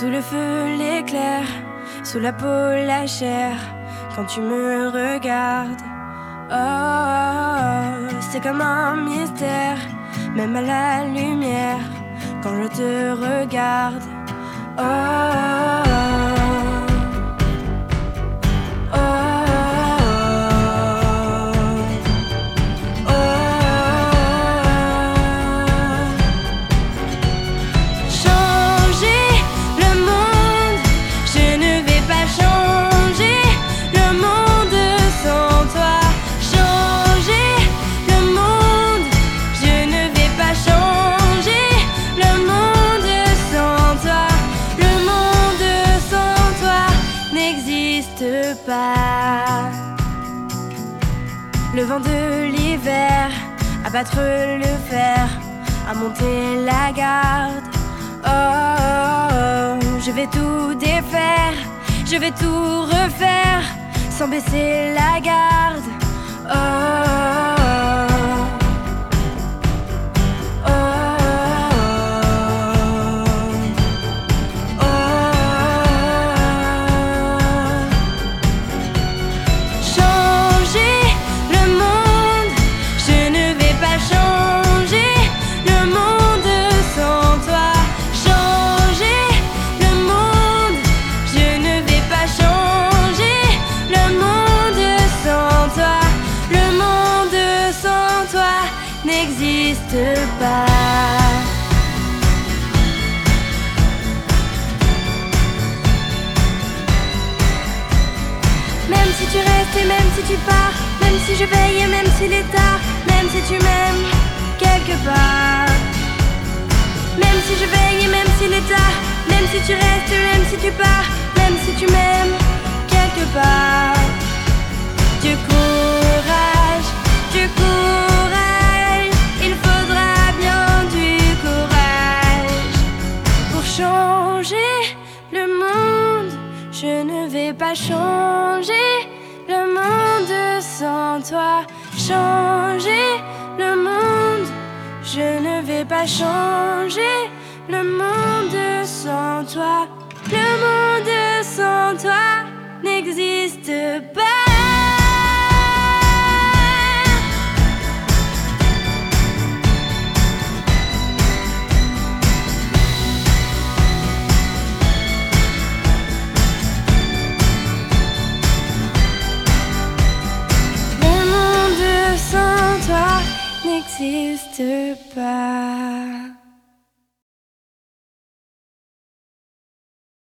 Sous le feu, l'éclair, sous la peau, la chair, quand tu me regardes. Oh, c'est comme un mystère, même à la lumière, quand je te regarde. Oh, pas. Le vent de l'hiver, à battre le fer, à monter la garde. Oh, je vais tout défaire, je vais tout refaire, sans baisser la garde. Oh, n'existe pas. Même si tu restes et même si tu pars, même si je veille et même s'il est tard, même si tu m'aimes quelque part, même si je veille et même s'il est tard, même si tu restes et même si tu pars, même si tu m'aimes quelque part. Du courage, du courage, il faudra bien du courage pour changer le monde. Je ne vais pas changer le monde sans toi. Changer le monde, je ne vais pas changer le monde sans toi. Le monde sans toi n'existe pas. N'existe pas.